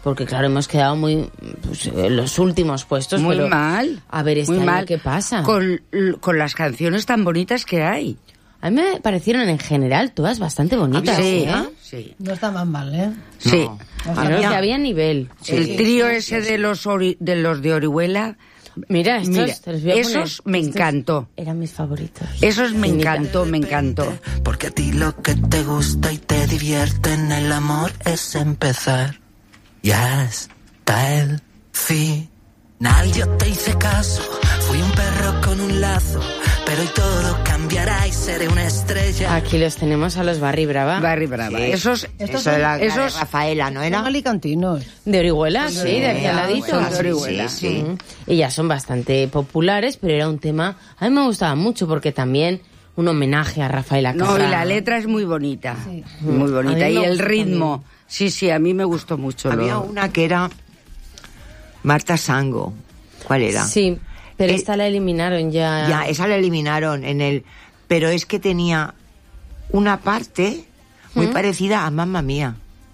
porque claro, hemos quedado muy en los últimos puestos. Muy pero mal. A ver, este año ¿qué pasa? Con las canciones tan bonitas que hay. A mí me parecieron en general todas bastante bonitas. Sí. No estaban mal, ¿eh? Sí. Creo que había nivel. El trío ese de los de Orihuela. Mira, te los voy a esos poner. me encantó. Eran mis favoritos. Esos me encantó. Porque a ti lo que te gusta y te divierte en el amor es empezar. Ya está el final. Yo te hice caso, fui un perro con un lazo, pero hoy todo cambiará y seré una estrella. Aquí los tenemos a los Barry Brava. Barry Brava. Sí. Esos Era Rafaela, ¿no era? Son alicantinos. De Orihuela, sí, de aquí al ladito. Son de Orihuela. Sí. Y ya son bastante populares, pero era un tema... A mí me gustaba mucho porque también un homenaje a Rafaela Carrà. No, y la letra es muy bonita. Sí. Muy bonita. A mí me Y el gusta ritmo. también. Sí, a mí me gustó mucho. Había una que era Marta Sango. ¿Cuál era? Sí, pero esta la eliminaron ya. Ya, esa la eliminaron pero es que tenía una parte muy parecida a Mamma Mía.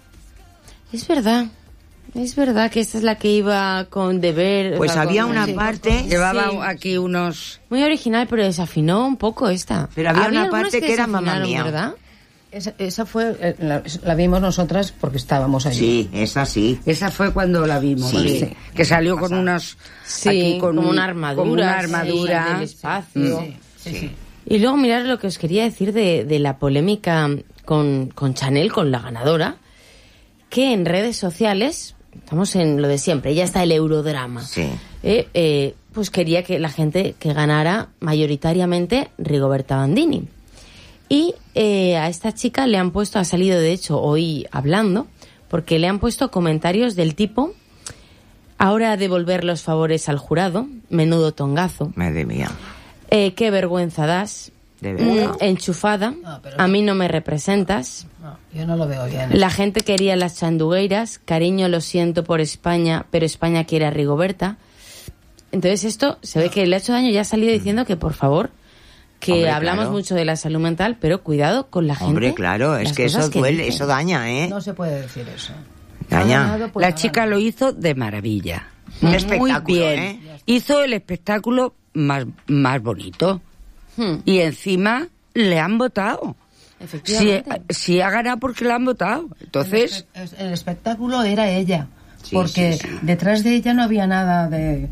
Es verdad que esta es la que iba con Deber. Pues había una sí. parte... Llevaba Sí. aquí unos... Muy original, pero desafinó un poco esta. Pero había una algunas parte que era Mamma desafinaron, Mía. ¿verdad? Esa fue, la vimos nosotras porque estábamos allí. Sí, esa sí. Esa fue cuando la vimos. Sí. Sí. Que salió con unos... Sí, aquí como una armadura. Como una armadura. Sí, del espacio. Sí. Y luego mirar lo que os quería decir de la polémica con Chanel, con la ganadora, que en redes sociales, estamos en lo de siempre, ya está el eurodrama. Sí. Pues quería que la gente que ganara mayoritariamente Rigoberta Bandini. Y a esta chica le han puesto, ha salido de hecho hoy hablando, porque le han puesto comentarios del tipo: ahora devolver los favores al jurado, menudo tongazo. Madre mía. Qué vergüenza das. De verdad. Enchufada. No, pero a mí no me representas. No, yo no lo veo bien. La gente quería las chandugueiras. Cariño, lo siento por España, pero España quiere a Rigoberta. Entonces esto se ve que le ha hecho daño. Ya ha salido diciendo que, por favor, que Hombre, hablamos claro. mucho de la salud mental, pero cuidado con la gente. Hombre, claro, es las que eso cosas duele, dicen. eso daña, ¿eh? No se puede decir eso. Daña. Pues La chica lo hizo de maravilla. Un Muy espectáculo, bien. ¿eh? Hizo el espectáculo más bonito. Y encima le han votado. Efectivamente. Si ha ganado porque la han votado. Entonces, El espectáculo era ella. Sí, Porque sí. detrás de ella no había nada de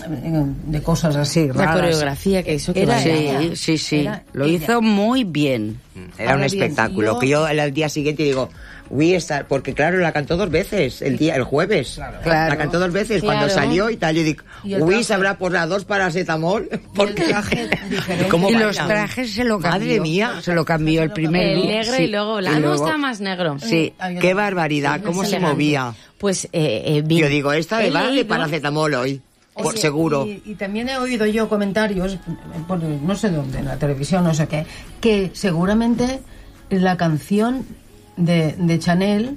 cosas así La raras. coreografía que hizo que Era bailara. ella. sí. Era Lo ella. hizo muy bien. Era un Ahora bien, espectáculo. yo- Que yo al día siguiente digo, uy, porque claro, la cantó 2 veces, el jueves. Claro. La cantó 2 veces, cuando Claro. salió y tal. Yo digo, Y el uy, traje. se habrá por las 2 paracetamol. Porque el traje diferente. ¿Cómo Y baila? los trajes se lo cambió. Madre mía. Se lo cambió el primer El look, negro sí. y luego blanco. A mí me gusta más negro. Sí. Qué barbaridad, cómo Más se elegante. movía. Pues bien. Yo digo, esta He le va de leído- paracetamol hoy. Por Oye, seguro. Y también he oído yo comentarios, por no sé dónde, en la televisión, no sé qué, que seguramente la canción de Chanel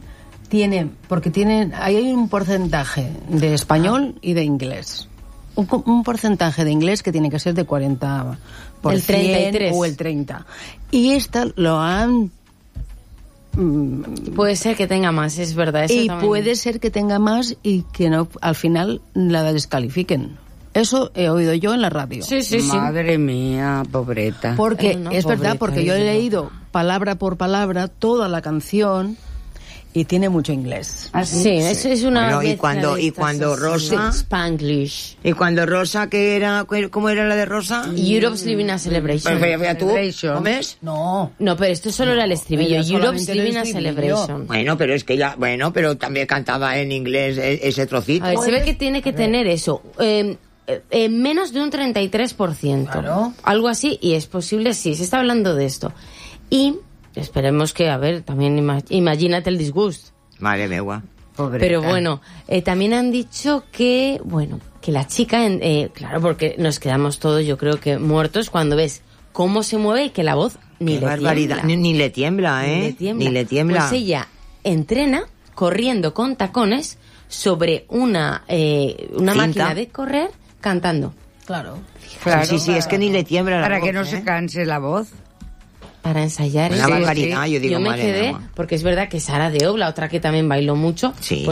hay un porcentaje de español y de inglés. Un porcentaje de inglés que tiene que ser de 40%. El 33. O el 30%. Y esta lo han... Puede ser que tenga más, es verdad. Eso y también. puede ser que tenga más y que no al final la descalifiquen. Eso he oído yo en la radio. Sí. Madre mía, pobreta. Porque No, es verdad, pobreta, porque yo he digo. leído palabra por palabra toda la canción y tiene mucho inglés. Sí, eso es una. Bueno, y mezcla cuando- de y estas cuando así, Rosa- Spanglish. Y cuando Rosa, que era, ¿cómo era la de Rosa? Europe's Living a Celebration. Pues vea tú, Celebration. ¿comes? No. No, pero esto solo era el estribillo. era Europe's solamente el Living a estribillo. Celebration. Bueno, pero es que ella, pero también cantaba en inglés ese trocito. A ver, se ve que tiene que tener eso. Menos de un 33%. Claro. Algo así, y es posible, sí, se está hablando de esto. Y esperemos que, a ver, también imagínate el disgusto. Madre mía. Pobreta. Pero bueno, también han dicho que, bueno, que la chica, claro, porque nos quedamos todos, yo creo que muertos cuando ves cómo se mueve y que la voz ni Qué le barbaridad. tiembla. Ni le tiembla, ¿eh? Ni le tiembla. Ni le tiembla. Pues ella entrena corriendo con tacones sobre una Cinta. máquina de correr cantando. Claro. Claro, sí, es que ni le tiembla la para voz, que no ¿eh? se canse la voz. Para ensayar. Una Sí, barbaridad, sí. yo digo, me madre quedé, mía. porque es verdad que Sara Deob, la otra que también bailó mucho, Sí.